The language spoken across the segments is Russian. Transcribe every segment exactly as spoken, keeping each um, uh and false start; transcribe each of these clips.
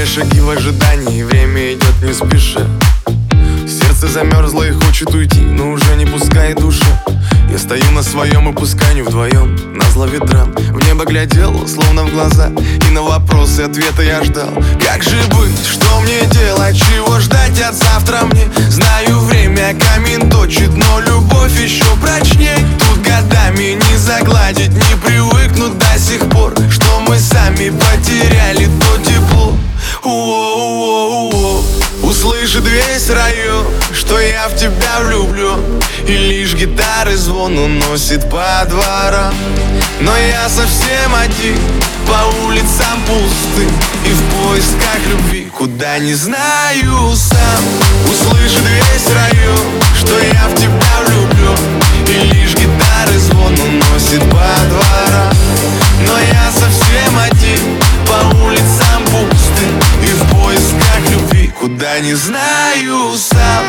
Меряя шаги в ожидании, время идет не спеша. Сердце замерзло и хочет уйти, но уже не пускает душа. Я стою на своем и пускай не вдвоем, назло ветрам. В небо глядел, словно в глаза, и на вопросы ответа я ждал. Как же быть, что мне делать, чего ждать от завтра мне? Знаю, время камень точит, но любовь еще прочней. Тут годами не загладить, не привыкнуть до сих пор, что мы сами потеряли то тепло. У-о-у-о-у-о. Услышит весь район, что я в тебя влюблен, и лишь гитары звон уносит по дворам. Но я совсем один, по улицам пустым, и в поисках любви, куда не знаю сам. Услышит весь район, что я в тебя влюблен, и лишь гитары звон уносит по дворам. Но я совсем один, по улицам пустым, и в поисках любви, куда не знаю сам.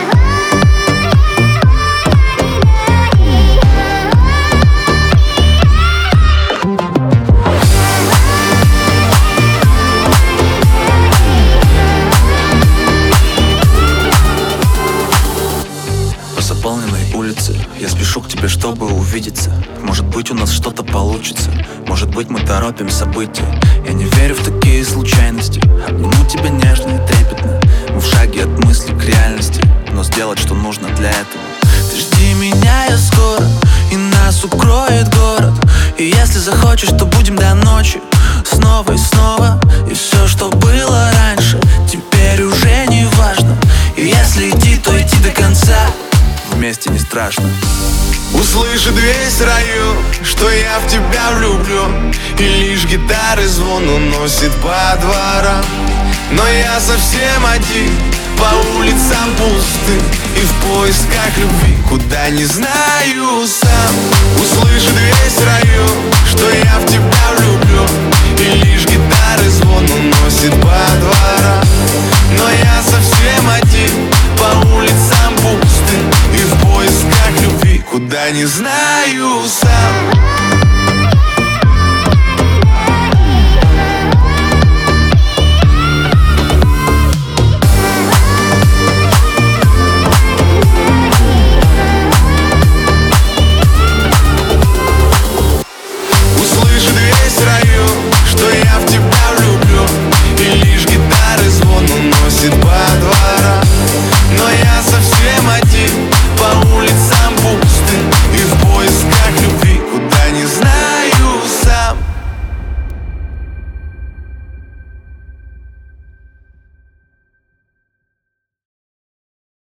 По заполненной улице я спешу к тебе, чтобы увидеться. Может быть, у нас что-то получится, может быть, мы торопим события. Я не верю в такие случайности, обниму тебя нежно и трепетно. Мы в шаге от мысли к реальности, но сделать, что нужно для этого. Ты жди меня, я скоро, и нас укроет город. И если захочешь, то будем до ночи, снова и снова. И все, что было раньше, теперь уже не важно. И если идти, то идти до конца, вместе не страшно. Услышит весь район, что я в тебя влюблен, и лишь гитары звон уносит по дворам. Но я совсем один, по улицам пустым, и в поисках любви, куда не знаю сам. Услышит весь район, что я в тебя влюблен, и лишь гитары звон уносит по дворам. Но я совсем один, по улицам пустым, и в поисках любви, куда не знаю.